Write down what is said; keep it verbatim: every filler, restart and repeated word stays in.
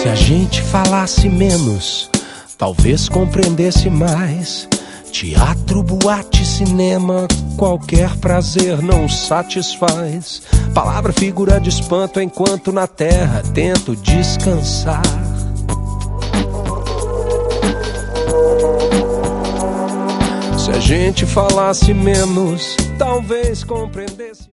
a gente falasse menos, talvez compreendesse mais. Teatro, boate, cinema, qualquer prazer não satisfaz. Palavra, figura de espanto enquanto na terra tento descansar. Se a gente falasse menos, talvez compreendesse.